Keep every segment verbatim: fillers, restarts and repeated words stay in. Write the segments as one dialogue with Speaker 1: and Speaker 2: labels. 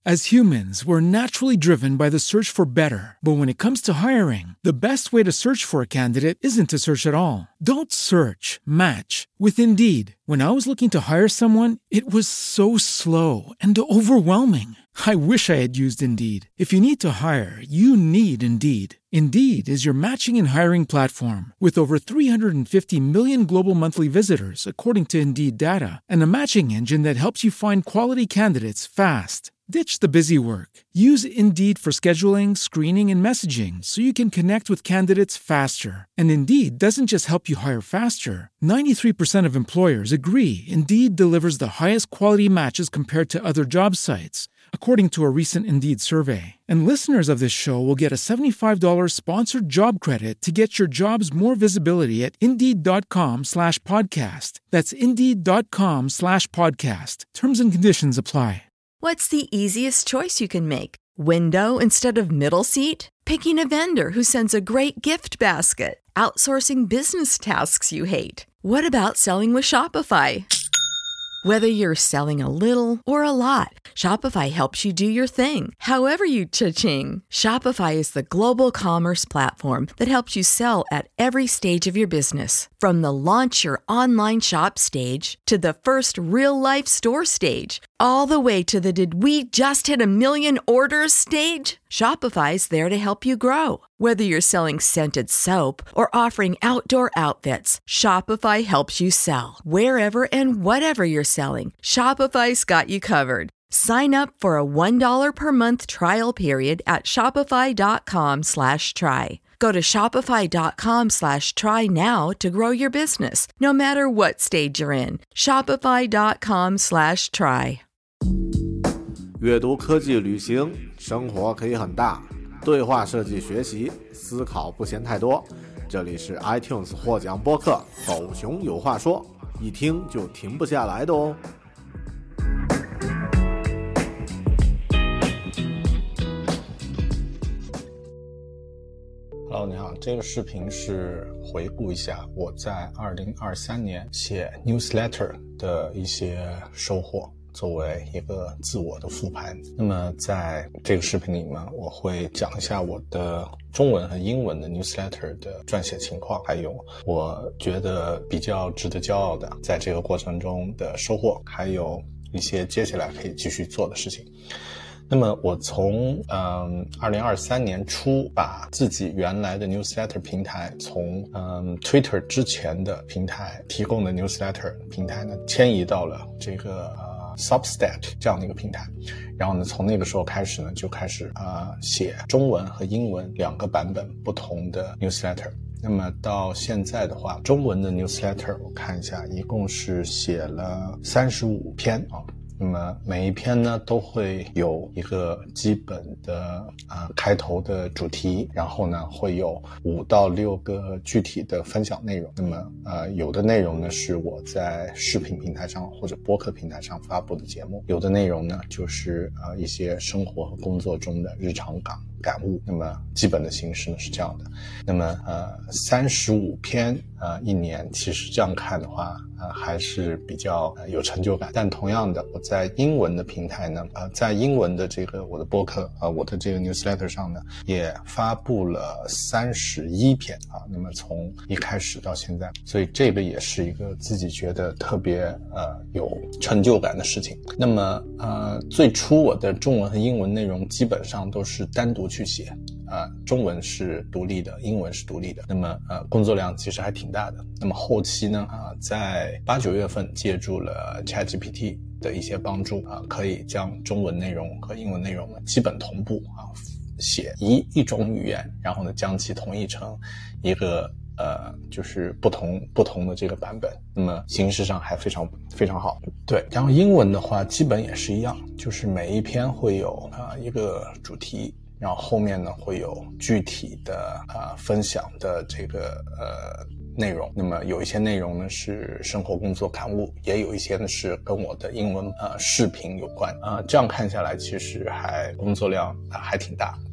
Speaker 1: As humans, we're naturally driven by the search for better. But when it comes to hiring, the best way to search for a candidate isn't to search at all. Don't search, match with Indeed. When I was looking to hire someone, it was so slow and overwhelming. I wish I had used Indeed. If you need to hire, you need Indeed. Indeed is your matching and hiring platform with over three hundred fifty million global monthly visitors, according to Indeed data, and a matching engine that helps you find quality candidates fast. Ditch the busy work. Use Indeed for scheduling, screening, and messaging so you can connect with candidates faster. And Indeed doesn't just help you hire faster. ninety-three percent of employers agree Indeed delivers the highest quality matches compared to other job sites, according to a recent Indeed survey. And listeners of this show will get a seventy-five dollars sponsored job credit to get your jobs more visibility at Indeed.com slash podcast. That's Indeed.com slash podcast. Terms and conditions apply.
Speaker 2: What's the easiest choice you can make? Window instead of middle seat? Picking a vendor who sends a great gift basket? Outsourcing business tasks you hate? What about selling with Shopify? Whether you're selling a little or a lot, Shopify helps you do your thing, however you cha-ching. Shopify is the global commerce platform that helps you sell at every stage of your business. From the launch your online shop stage to the first real-life store stage, all the way to the did we just hit a million orders stage. Shopify's there to help you grow. Whether you're selling scented soap or offering outdoor outfits, Shopify helps you sell. Wherever and whatever you're selling, Shopify's got you covered. Sign up for a one dollar per month trial period at shopify.com slash try. Go to shopify.com slash try now to grow your business, no matter what stage you're in. Shopify.com slash try.
Speaker 3: 阅读、科技、旅行，生活可以很大。对话设计学习，思考不嫌太多。这里是 iTunes 获奖播客《狗熊有话说》，一听就停不下来的哦。Hello， 你好，这个视频是回顾一下我在二零二三年写 newsletter 的一些收获，作为一个自我的复盘。那么在这个视频里面，我会讲一下我的中文和英文的 newsletter 的撰写情况，还有我觉得比较值得骄傲的在这个过程中的收获，还有一些接下来可以继续做的事情。那么我从嗯二零二三年初把自己原来的 newsletter 平台从嗯 Twitter 之前的平台提供的 newsletter 平台呢迁移到了这个呃 Substack 这样的一个平台，然后呢从那个时候开始呢就开始啊、呃、写中文和英文两个版本不同的 newsletter。那么到现在的话，中文的 newsletter 我看一下，一共是写了三十五篇啊。那么每一篇呢都会有一个基本的呃开头的主题，然后呢会有五到六个具体的分享内容。那么呃有的内容呢是我在视频平台上或者播客平台上发布的节目，有的内容呢就是呃一些生活和工作中的日常感感悟。那么基本的形式呢是这样的。那么呃三十五篇呃一年，其实这样看的话呃还是比较、呃、有成就感。但同样的，我在英文的平台呢呃在英文的这个我的播客呃我的这个 newsletter 上呢也发布了三十一篇啊。那么从一开始到现在，所以这个也是一个自己觉得特别呃有成就感的事情。那么呃最初我的中文和英文内容基本上都是单独去写，呃，中文是独立的，英文是独立的。那么呃，工作量其实还挺大的。那么后期呢，啊、呃，在八九月份借助了 ChatGPT 的一些帮助啊、呃，可以将中文内容和英文内容呢基本同步啊，写一一种语言，然后呢将其统一成一个呃，就是不同不同的这个版本。那么形式上还非常非常好。对，然后英文的话基本也是一样，就是每一篇会有啊、呃、一个主题。然后后面呢会有具体的呃分享的这个呃内容。那么有一些内容呢是生活工作感悟，也有一些呢是跟我的英文呃视频有关啊、呃。这样看下来其实还工作量、呃、还挺大。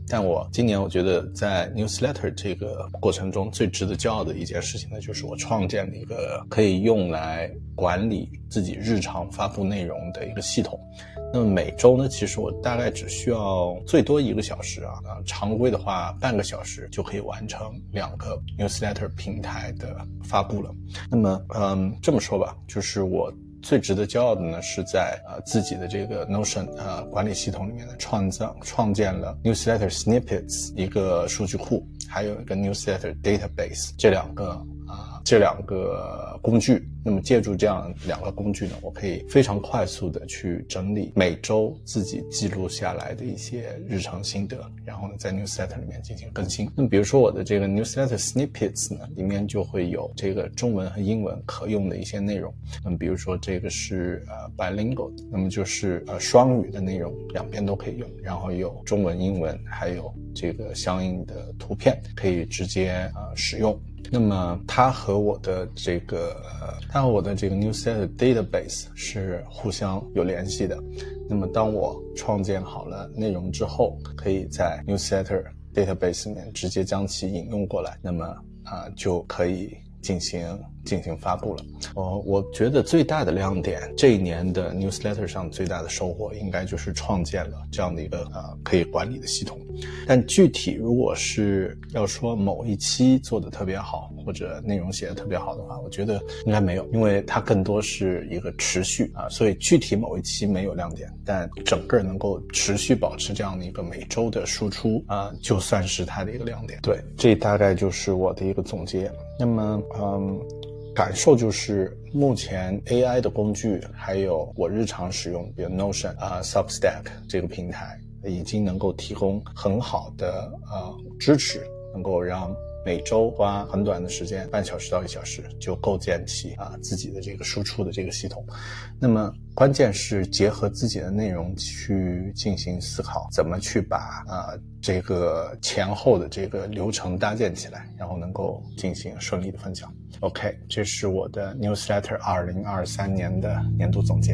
Speaker 3: 但我今年我觉得在 newsletter 这个过程中最值得骄傲的一件事情呢，就是我创建了一个可以用来管理自己日常发布内容的一个系统。那么每周呢，其实我大概只需要最多一个小时啊，啊常规的话半个小时就可以完成两个 newsletter 平台的发布了。那么嗯，这么说吧，就是我最值得骄傲的呢，是在呃自己的这个 Notion 呃管理系统里面呢，创造创建了 Newsletter Snippets 一个数据库，还有一个 Newsletter Database 这两个啊、呃、这两个工具。那么借助这样两个工具呢，我可以非常快速的去整理每周自己记录下来的一些日常心得，然后呢在 Newsletter 里面进行更新。那么比如说我的这个 Newsletter Snippets 呢，里面就会有这个中文和英文可用的一些内容。那么比如说这个是呃 bilingual， 那么就是呃双语的内容，两边都可以用，然后有中文、英文，还有这个相应的图片可以直接呃使用。那么它和我的这个呃，它和我的这个 newsletter database 是互相有联系的。那么当我创建好了内容之后，可以在 newsletter database 里面直接将其引用过来，那么啊、呃、就可以进行进行发布了。哦，我觉得最大的亮点，这一年的 newsletter 上最大的收获，应该就是创建了这样的一个呃可以管理的系统。但具体如果是要说某一期做的特别好，或者内容写的特别好的话，我觉得应该没有，因为它更多是一个持续啊，所以具体某一期没有亮点，但整个能够持续保持这样的一个每周的输出啊，就算是它的一个亮点。对，这大概就是我的一个总结。那么嗯。感受就是目前 A I 的工具还有我日常使用比如 Notion 啊、呃、Substack 这个平台已经能够提供很好的呃支持，能够让每周花很短的时间半小时到一小时就构建起啊、呃、自己的这个输出的这个系统。那么关键是结合自己的内容去进行思考，怎么去把啊、呃、这个前后的这个流程搭建起来，然后能够进行顺利的分享。OK， 这是我的 Newsletter 二零二三年的年度总结。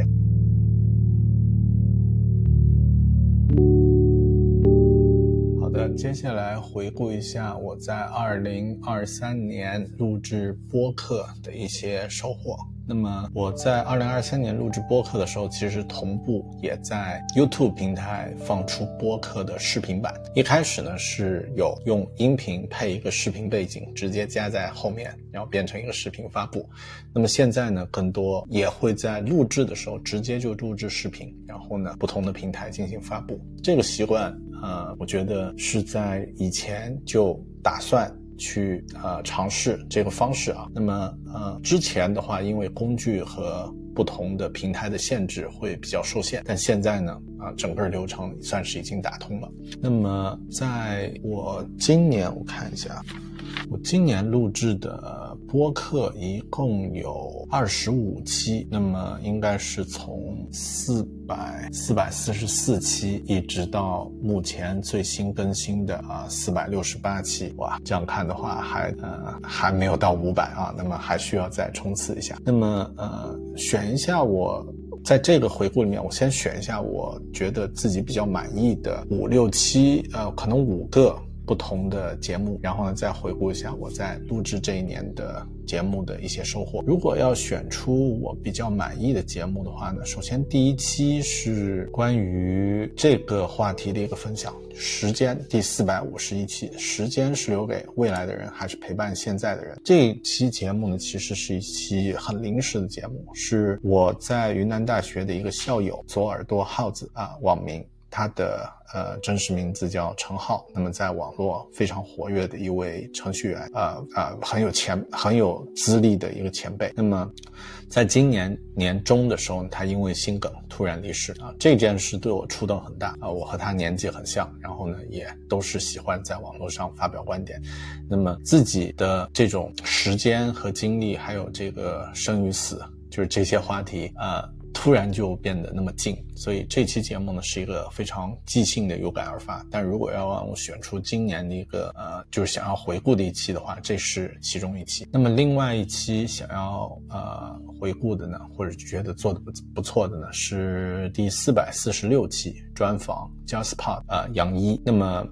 Speaker 3: 好的，接下来回顾一下我在二零二三年录制播客的一些收获。那么我在二零二三年录制播客的时候，其实同步也在 YouTube 平台放出播客的视频版。一开始呢是有用音频配一个视频背景直接加在后面，然后变成一个视频发布。那么现在呢更多也会在录制的时候直接就录制视频，然后呢不同的平台进行发布。这个习惯呃，我觉得是在以前就打算去呃尝试这个方式啊。那么呃之前的话，因为工具和不同的平台的限制会比较受限，但现在呢啊、呃、整个流程算是已经打通了。那么在我今年我看一下，我今年录制的播客一共有二十五期，那么应该是从四百四百四十四期一直到目前最新更新的啊四百六十八期。哇，这样看的话还呃还没有到五百啊，那么还需要再冲刺一下。那么呃选一下我在这个回顾里面，我先选一下我觉得自己比较满意的五六期呃可能五个不同的节目，然后呢再回顾一下我在录制这一年的节目的一些收获。如果要选出我比较满意的节目的话呢，首先第一期是关于这个话题的一个分享，时间，第四百五十一期，时间是留给未来的人还是陪伴现在的人。这一期节目呢其实是一期很临时的节目，是我在云南大学的一个校友左耳朵耗子啊网名，他的呃真实名字叫陈浩，那么在网络非常活跃的一位程序员，呃呃很有前很有资历的一个前辈。那么在今年年中的时候，他因为心梗突然离世啊，这件事对我触动很大啊。我和他年纪很像，然后呢也都是喜欢在网络上发表观点。那么自己的这种时间和精力，还有这个生与死，就是这些话题啊。呃突然就变得那么近，所以这期节目呢是一个非常即兴的有感而发。但如果要让我选出今年的一个呃，就是想要回顾的一期的话，这是其中一期。那么另外一期想要呃回顾的呢，或者觉得做的不不错的呢，是第四百四十六期专访 JustPod 呃杨一。那么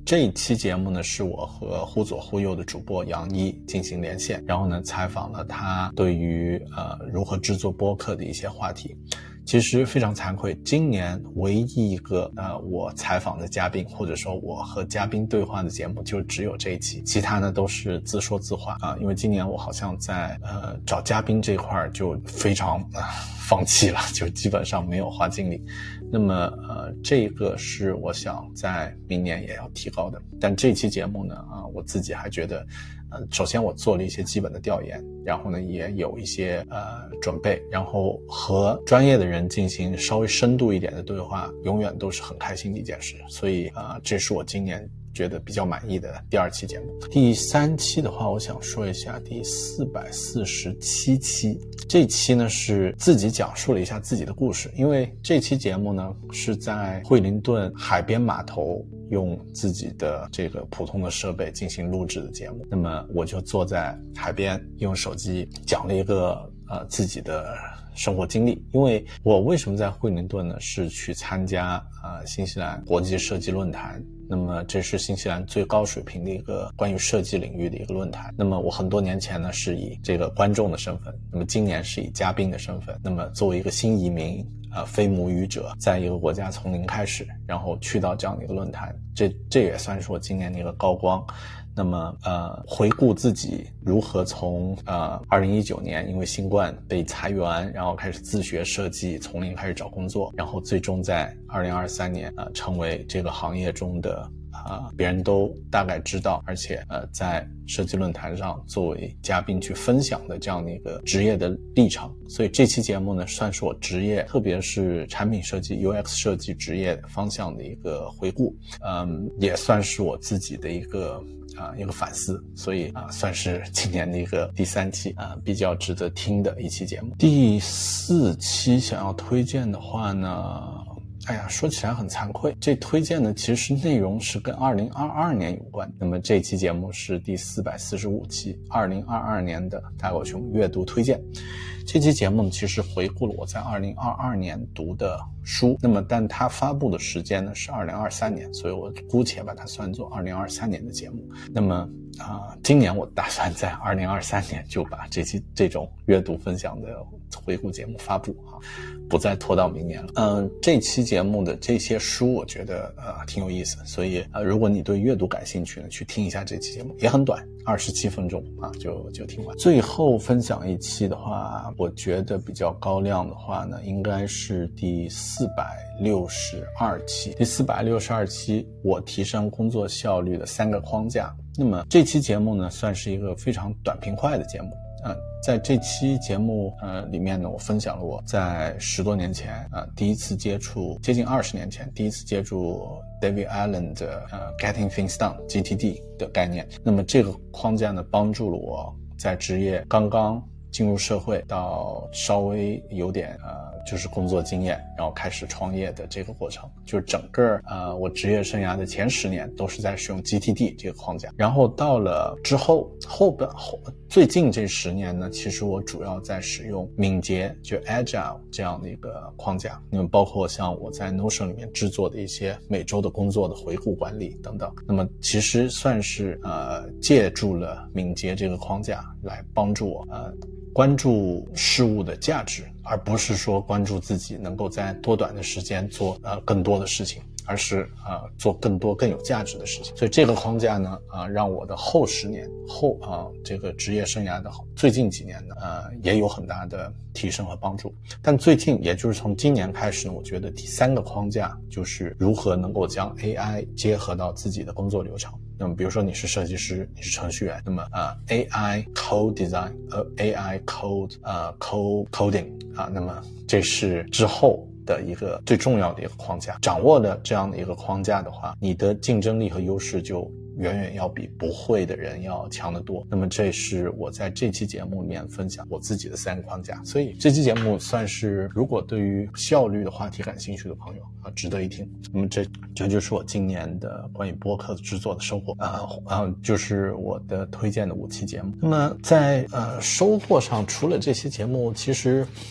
Speaker 3: 这一期节目呢，是我和忽左忽右的主播杨一进行连线，然后呢采访了他对于呃如何制作播客的一些话题。其实非常惭愧，今年唯一一个呃我采访的嘉宾，或者说我和嘉宾对话的节目，就只有这一期，其他呢都是自说自话啊。因为今年我好像在呃找嘉宾这块就非常呃放弃了，就基本上没有花精力。那么呃这个是我想在明年也要提高的。但这期节目呢啊、呃、我自己还觉得呃首先我做了一些基本的调研，然后呢也有一些呃准备，然后和专业的人进行稍微深度一点的对话，永远都是很开心的一件事。所以啊、呃这是我今年觉得比较满意的第二期节目。第三期的话，我想说一下第四百四十七期。这期呢是自己讲述了一下自己的故事，因为这期节目呢是在惠灵顿海边码头用自己的这个普通的设备进行录制的节目。那么我就坐在海边用手机讲了一个呃自己的生活经历。因为我为什么在惠灵顿呢，是去参加呃新西兰国际设计论坛。那么这是新西兰最高水平的一个关于设计领域的一个论坛。那么我很多年前呢是以这个观众的身份，那么今年是以嘉宾的身份。那么作为一个新移民呃非母语者，在一个国家从零开始，然后去到这样的一个论坛，这这也算是我今年的一个高光。那么呃回顾自己如何从呃二零一九年因为新冠被裁员，然后开始自学设计，从零开始找工作，然后最终在二零二三年呃成为这个行业中的啊、呃，别人都大概知道，而且呃，在设计论坛上作为嘉宾去分享的这样的一个职业的历程。所以这期节目呢，算是我职业，特别是产品设计 U X 设计职业方向的一个回顾，嗯，也算是我自己的一个啊、呃、一个反思。所以啊、呃，算是今年的一个第三期啊、呃、比较值得听的一期节目。第四期想要推荐的话呢，哎呀，说起来很惭愧，这推荐的其实内容是跟二零二二年有关。那么这期节目是第四百四十五期，二零二二年的大狗熊阅读推荐。这期节目其实回顾了我在二零二二年读的书，那么但它发布的时间呢是二零二三年，所以我姑且把它算作二零二三年的节目。那么啊、呃，今年我打算在二零二三年就把这期这种阅读分享的回顾节目发布啊，不再拖到明年了。嗯、呃，这期节目的这些书我觉得呃挺有意思，所以呃如果你对阅读感兴趣呢，去听一下这期节目，也很短，二十七分钟啊就就听完。最后分享一期的话，我觉得比较高亮的话呢，应该是第四百六十二期。第四百六十二期我提升工作效率的三个框架。那么这期节目呢，算是一个非常短平快的节目。呃，在这期节目呃里面呢，我分享了我在十多年前呃第一次接触，接近二十年前第一次接触 David Allen 的呃 Getting Things Done G T D 的概念。那么这个框架呢，帮助了我在职业刚刚进入社会到稍微有点呃就是工作经验，然后开始创业的这个过程，就是整个呃我职业生涯的前十年都是在使用 G T D 这个框架。然后到了之后后半后最近这十年呢，其实我主要在使用敏捷，就 Agile 这样的一个框架。那么包括像我在 Notion 里面制作的一些每周的工作的回顾管理等等。那么其实算是呃借助了敏捷这个框架来帮助我呃关注事物的价值，而不是说关注自己能够在多短的时间做呃更多的事情，而是呃做更多更有价值的事情。所以这个框架呢啊、呃、让我的后十年后啊、呃、这个职业生涯的最近几年呢呃也有很大的提升和帮助。但最近也就是从今年开始呢，我觉得第三个框架就是如何能够将 A I 结合到自己的工作流程。那么比如说你是设计师，你是程序员，那么呃 A I code design 呃 A I code 呃 code coding 啊，那么这是之后的一个最重要的一个框架。掌握了这样的一个框架的话，你的竞争力和优势就远远要比不会的人要强得多。那么这是我在这期节目里面分享我自己的三个框架。所以这期节目算是如果对于效率的话题感兴趣的朋友啊，值得一听。那么这这就是我今年的关于播客制作的收获啊啊，就是我的推荐的五期节目。那么在呃收获上，除了这些节目，其实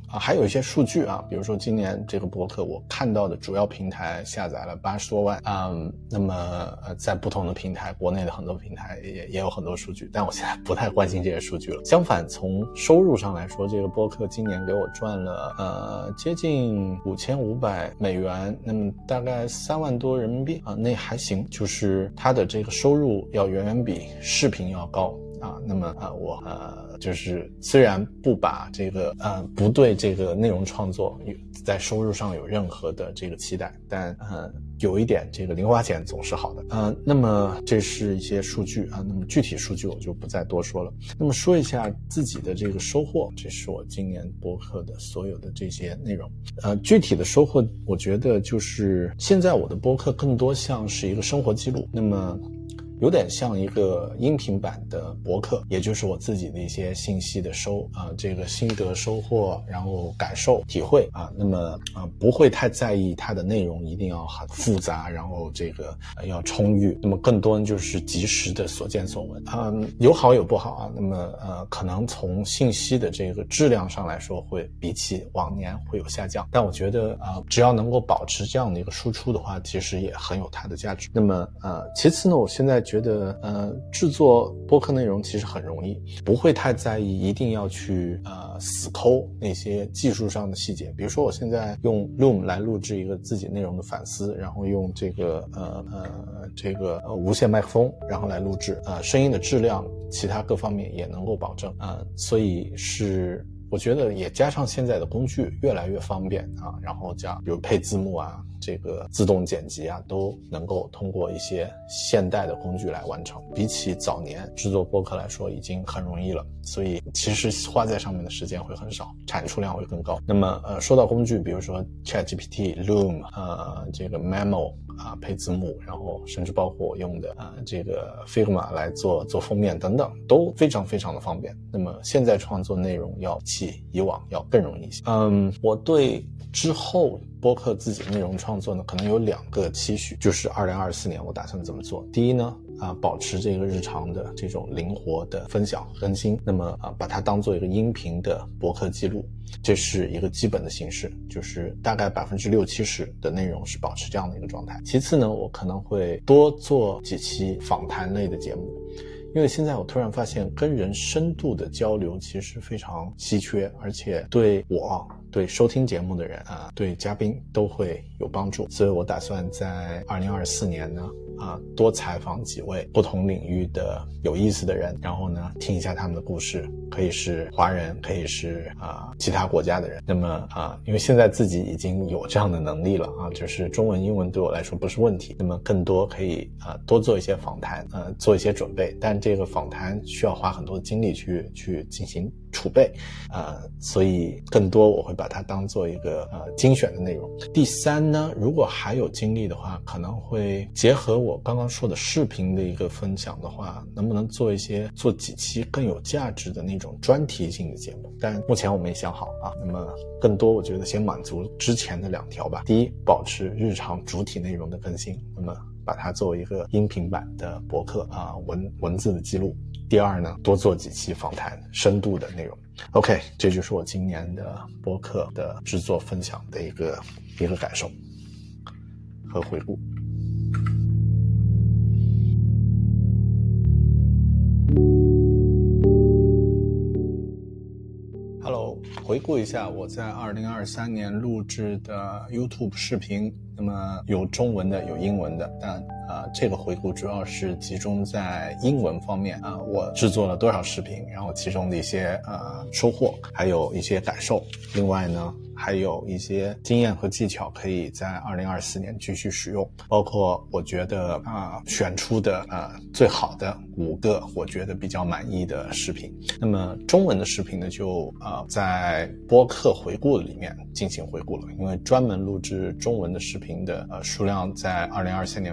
Speaker 3: 啊，还有一些数据啊，比如说今年这个播客我看到的主要平台下载了八十多万，嗯，那么呃在不同的平台，国内的很多平台也也有很多数据，但我现在不太关心这些数据了。相反，从收入上来说，这个播客今年给我赚了呃接近五千五百美元，那么大概三万多人民币啊，那还行，就是它的这个收入要远远比视频要高。啊，那么啊，我呃，就是虽然不把这个呃不对这个内容创作在收入上有任何的这个期待，但呃有一点这个零花钱总是好的。呃，那么这是一些数据啊，那么具体数据我就不再多说了。那么说一下自己的这个收获，这是我今年播客的所有的这些内容。呃，具体的收获，我觉得就是现在我的播客更多像是一个生活记录，那么有点像一个音频版的博客，也就是我自己的一些信息的收啊、呃，这个心得收获，然后感受体会啊，那么啊、呃、不会太在意它的内容一定要很复杂，然后这个、呃、要充裕，那么更多就是及时的所见所闻啊、呃，有好有不好啊，那么呃可能从信息的这个质量上来说会比起往年会有下降，但我觉得啊、呃、只要能够保持这样的一个输出的话，其实也很有它的价值。那么呃其次呢，我现在觉得呃制作播客内容其实很容易，不会太在意一定要去呃死抠那些技术上的细节。比如说我现在用 Loom 来录制一个自己内容的反思，然后用这个呃呃这个、呃、无线麦克风然后来录制，呃声音的质量其他各方面也能够保证，呃所以是我觉得也加上现在的工具越来越方便啊，然后加比如配字幕啊，这个自动剪辑啊，都能够通过一些现代的工具来完成。比起早年制作播客来说已经很容易了，所以其实花在上面的时间会很少，产出量会更高。那么呃说到工具，比如说 ChatGPT、Loom 呃这个 Memo 啊配字幕，然后甚至包括我用的啊、呃、这个 Figma 来做做封面等等，都非常非常的方便。那么现在创作内容要比以往要更容易一些。嗯，我对之后播客自己内容创作呢，可能有两个期许，就是二零二四年我打算怎么做。第一呢，啊，保持这个日常的这种灵活的分享更新，那么啊，把它当做一个音频的播客记录，这是一个基本的形式，就是大概百分之六七十的内容是保持这样的一个状态。其次呢，我可能会多做几期访谈类的节目。因为现在我突然发现跟人深度的交流其实非常稀缺，而且对我对收听节目的人啊，对嘉宾都会有帮助，所以我打算在二零二四年呢啊多采访几位不同领域的有意思的人，然后呢听一下他们的故事，可以是华人，可以是啊其他国家的人。那么啊因为现在自己已经有这样的能力了啊，就是中文英文对我来说不是问题，那么更多可以啊多做一些访谈，呃做一些准备，但这个访谈需要花很多精力去去进行储备，呃所以更多我会把它当做一个呃精选的内容。第三呢，如果还有精力的话，可能会结合我刚刚说的视频的一个分享的话，能不能做一些做几期更有价值的那种专题性的节目，但目前我没想好啊。那么更多我觉得先满足之前的两条吧。第一，保持日常主体内容的更新，那么把它作为一个音频版的博客啊文文字的记录。第二呢，多做几期访谈深度的内容。OK， 这就是我今年的播客的制作分享的一个一个感受和回顾。Hello， 回顾一下我在二零二三年录制的 YouTube 视频，那么有中文的有英文的，但啊、呃，这个回顾主要是集中在英文方面啊、呃，我制作了多少视频，然后其中的一些呃收获，还有一些感受。另外呢，还有一些经验和技巧可以在二零二四年继续使用，包括我觉得啊、呃、选出的呃最好的五个我觉得比较满意的视频。那么中文的视频呢，就呃在播客回顾里面进行回顾了，因为专门录制中文的视频的呃数量在二零二三年非常少。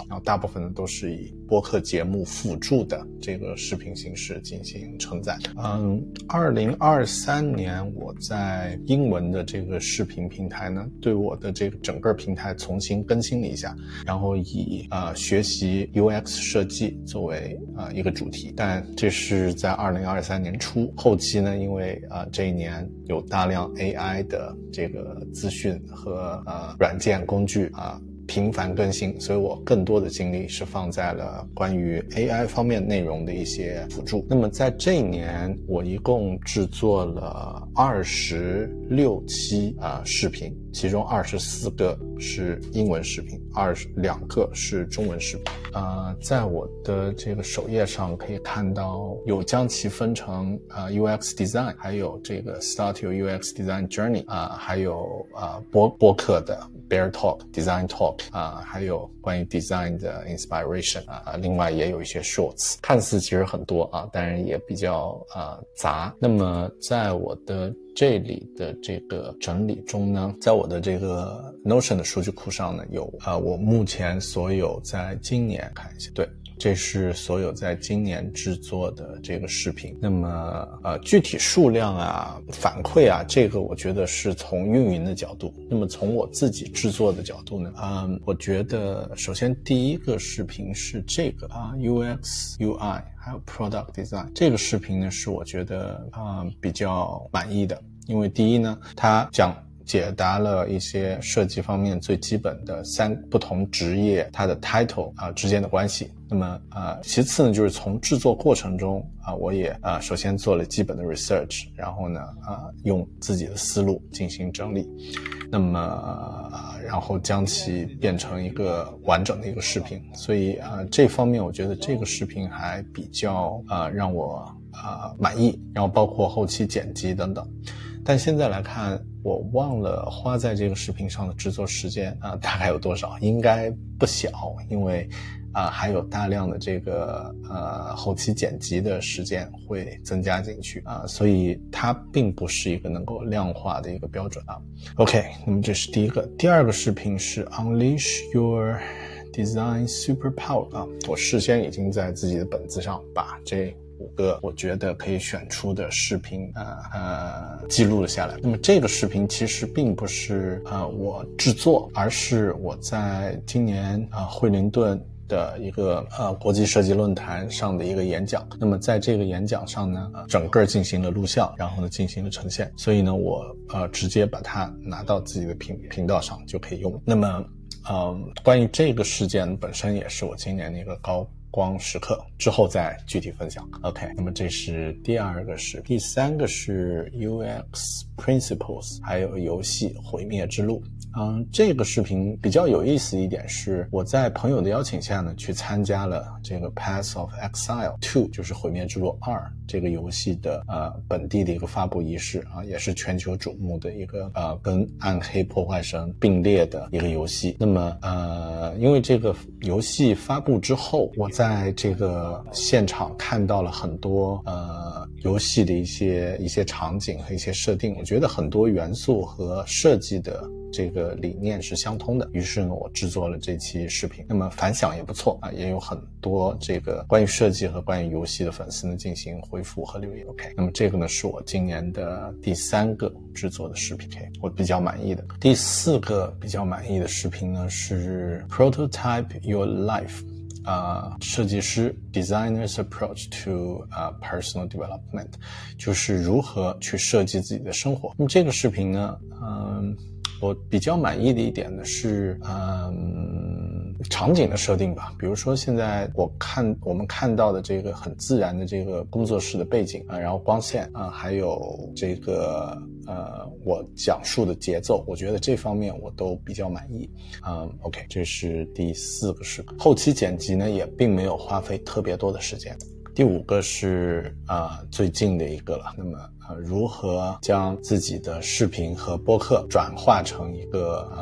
Speaker 3: 少，然后大部分呢都是以播客节目辅助的这个视频形式进行承载。嗯，二零二三年我在英文的这个视频平台呢，对我的这个整个平台重新更新了一下，然后以呃学习 U X 设计作为呃一个主题，但这是在二零二三年初，后期呢，因为呃这一年有大量 A I 的这个资讯和呃软件工具啊、呃频繁更新，所以我更多的精力是放在了关于 A I 方面内容的一些辅助。那么在这一年，我一共制作了二十六期啊、呃、视频，其中二十四个是英文视频，二十两个是中文视频。呃，在我的这个首页上可以看到，有将其分成呃 U X Design， 还有这个 Start Your U X Design Journey 啊、呃，还有啊、呃、播播客的 Bear Talk、Design Talk 啊、呃，还有关于 Design 的 Inspiration 啊、呃，另外也有一些 Shorts， 看似其实很多啊，当然也比较啊、呃、杂。那么在我的这里的这个整理中呢，在我的这个 Notion 的数据库上呢，有啊、呃、我目前所有在今年看一下，对。这是所有在今年制作的这个视频。那么呃，具体数量啊、反馈啊，这个我觉得是从运营的角度。那么从我自己制作的角度呢，嗯，我觉得首先第一个视频是这个啊 U X U I 还有 Product Design 这个视频呢，是我觉得啊、嗯、比较满意的，因为第一呢，它讲解答了一些设计方面最基本的三不同职业它的 title 啊、呃、之间的关系。那么呃，其次呢，就是从制作过程中啊、呃，我也啊、呃、首先做了基本的 research， 然后呢啊、呃、用自己的思路进行整理，那么、呃、然后将其变成一个完整的一个视频。所以啊、呃、这方面我觉得这个视频还比较啊、呃、让我啊、呃、满意，然后包括后期剪辑等等。但现在来看，我忘了花在这个视频上的制作时间啊、呃，大概有多少？应该不小，因为啊、呃、还有大量的这个呃后期剪辑的时间会增加进去啊、呃，所以它并不是一个能够量化的一个标准啊。OK， 那么这是第一个。第二个视频是 Unleash Your Design Superpower 啊，我事先已经在自己的本子上把这五个我觉得可以选出的视频呃呃记录了下来。那么这个视频其实并不是呃我制作，而是我在今年啊、呃、惠灵顿的一个呃国际设计论坛上的一个演讲。那么在这个演讲上呢，呃、整个进行了录像，然后呢进行了呈现，所以呢我呃直接把它拿到自己的频频道上就可以用。那么呃关于这个事件本身也是我今年的一个高光时刻，之后再具体分享。 OK， 那么这是第二个是，第三个是 U X Principles 还有游戏毁灭之路。嗯，这个视频比较有意思一点是，我在朋友的邀请下呢，去参加了这个 Path of Exile 二，就是毁灭之路二这个游戏的呃本地的一个发布仪式啊，也是全球瞩目的一个呃跟暗黑破坏神并列的一个游戏。那么呃，因为这个游戏发布之后，我在这个现场看到了很多呃游戏的一些一些场景和一些设定，我觉得很多元素和设计的这个理念是相通的，于是呢我制作了这期视频。那么反响也不错啊，也有很多这个关于设计和关于游戏的粉丝呢进行回复和留言。 OK， 那么这个呢是我今年的第三个制作的视频， OK， 我比较满意的。第四个比较满意的视频呢是 Prototype Your Life，啊、呃，设计师 Designer's Approach to、uh, Personal Development， 就是如何去设计自己的生活。那么这个视频呢，嗯，我比较满意的一点呢是，嗯，场景的设定吧。比如说现在我看我们看到的这个很自然的这个工作室的背景啊、呃，然后光线啊、呃，还有这个呃我讲述的节奏，我觉得这方面我都比较满意。嗯 ，OK， 这是第四个视频。后期剪辑呢也并没有花费特别多的时间。第五个是啊、呃、最近的一个了。那么呃如何将自己的视频和播客转化成一个呃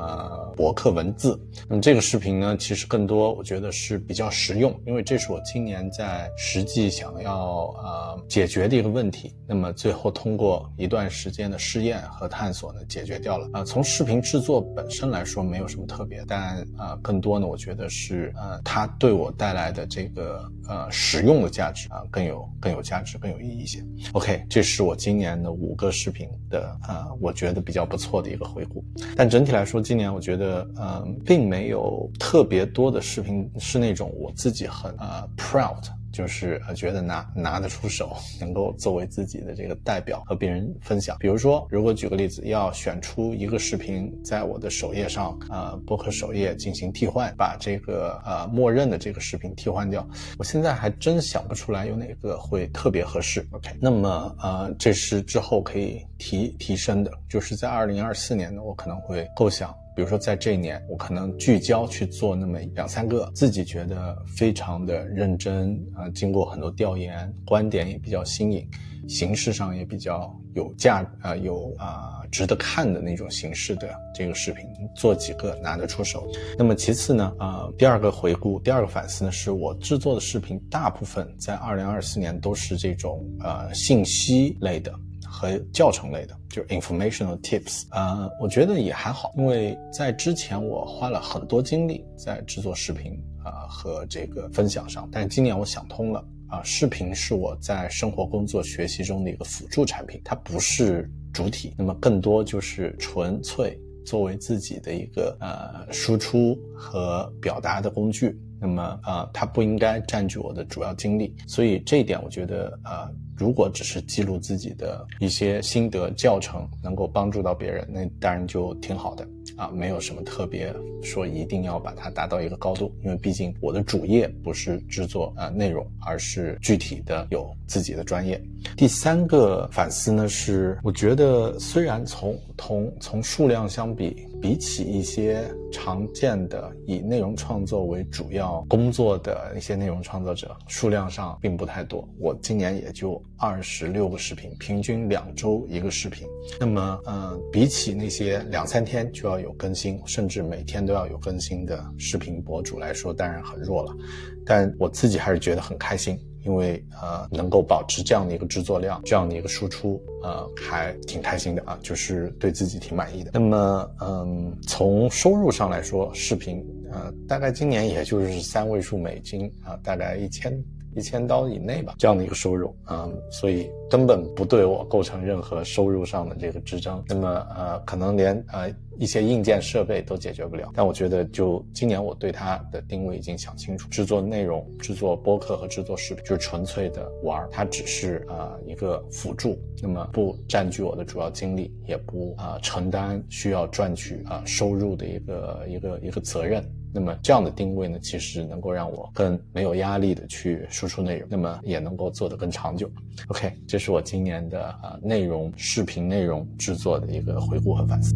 Speaker 3: 博客文字。那么这个视频呢，其实更多我觉得是比较实用，因为这是我今年在实际想要呃解决的一个问题。那么最后通过一段时间的试验和探索呢，解决掉了。呃，从视频制作本身来说没有什么特别，但呃更多呢，我觉得是呃它对我带来的这个呃实用的价值啊、呃、更有更有价值，更有意义一些。OK， 这是我今年的五个视频的呃我觉得比较不错的一个回顾。但整体来说，今年我觉得呃并没有特别多的视频是那种我自己很呃 proud， 就是呃觉得拿拿得出手，能够作为自己的这个代表和别人分享。比如说，如果举个例子，要选出一个视频在我的首页上呃播客首页进行替换，把这个呃默认的这个视频替换掉，我现在还真想不出来有哪个会特别合适。 OK， 那么呃这是之后可以提提升的，就是在二零二四年呢，我可能会构想，比如说在这一年我可能聚焦去做那么两三个自己觉得非常的认真啊、呃，经过很多调研，观点也比较新颖，形式上也比较有价啊、呃、有啊、呃、值得看的那种形式的这个视频，做几个拿得出手。那么其次呢啊、呃、第二个回顾，第二个反思呢，是我制作的视频大部分在二零二四年都是这种呃信息类的和教程类的，就是 informational tips。 呃，我觉得也还好，因为在之前我花了很多精力在制作视频啊、呃、和这个分享上，但是今年我想通了啊、呃，视频是我在生活、工作、学习中的一个辅助产品，它不是主体，那么更多就是纯粹作为自己的一个呃输出和表达的工具。那么呃，它不应该占据我的主要精力，所以这一点我觉得呃，如果只是记录自己的一些心得教程，能够帮助到别人，那当然就挺好的啊，没有什么特别说一定要把它达到一个高度，因为毕竟我的主业不是制作呃内容，而是具体的有自己的专业。第三个反思呢，是我觉得虽然从同从数量相比，比起一些常见的以内容创作为主要工作的一些内容创作者，数量上并不太多。我今年也就二十六个视频，平均两周一个视频。那么呃，比起那些两三天就要有更新，甚至每天都要有更新的视频博主来说，当然很弱了。但我自己还是觉得很开心，因为呃能够保持这样的一个制作量，这样的一个输出，呃还挺开心的啊，就是对自己挺满意的。那么嗯，从收入上来说，视频呃大概今年也就是三位数美金啊、呃，大概一千一千刀以内吧，这样的一个收入，嗯，所以根本不对我构成任何收入上的这个支撑。那么呃，可能连呃一些硬件设备都解决不了。但我觉得就今年我对它的定位已经想清楚，制作内容、制作播客和制作视频就是纯粹的玩，它只是呃一个辅助，那么不占据我的主要精力，也不呃承担需要赚取呃收入的一个一个一个责任。那么这样的定位呢，其实能够让我更没有压力的去输出内容，那么也能够做得更长久。OK， 这是我今年的呃内容视频内容制作的一个回顾和反思。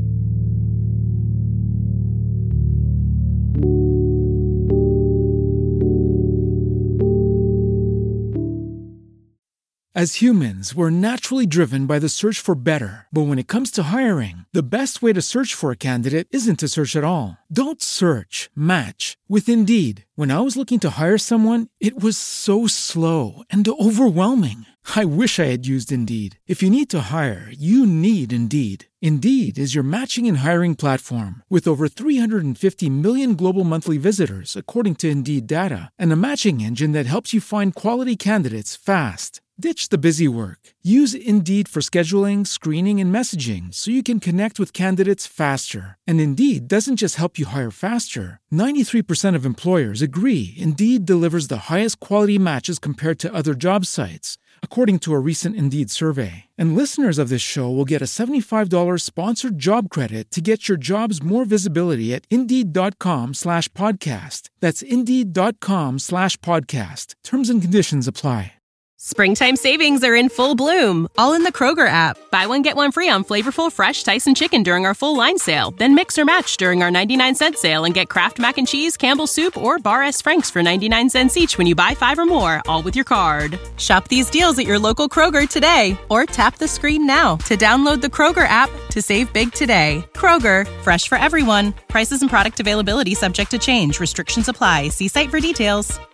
Speaker 1: As humans, we're naturally driven by the search for better. But when it comes to hiring, the best way to search for a candidate isn't to search at all. Don't search, match with Indeed. When I was looking to hire someone, it was so slow and overwhelming. I wish I had used Indeed. If you need to hire, you need Indeed. Indeed is your matching and hiring platform with over three hundred fifty million global monthly visitors, according to Indeed data, and a matching engine that helps you find quality candidates fast. Ditch the busy work. Use Indeed for scheduling, screening, and messaging so you can connect with candidates faster. And Indeed doesn't just help you hire faster. ninety-three percent of employers agree Indeed delivers the highest quality matches compared to other job sites, according to a recent Indeed survey. And listeners of this show will get a seventy-five dollars sponsored job credit to get your jobs more visibility at Indeed.com slash podcast. That's Indeed.com slash podcast. Terms and conditions apply.
Speaker 4: Springtime savings are in full bloom, all in the Kroger app. Buy one, get one free on flavorful, fresh Tyson chicken during our full line sale. Then mix or match during our ninety-nine cent sale and get Kraft Mac and Cheese, Campbell's Soup, or Bar S. Frank's for ninety-nine cents each when you buy five or more, all with your card. Shop these deals at your local Kroger today, or tap the screen now to download the Kroger app to save big today. Kroger, fresh for everyone. Prices and product availability subject to change. Restrictions apply. See site for details.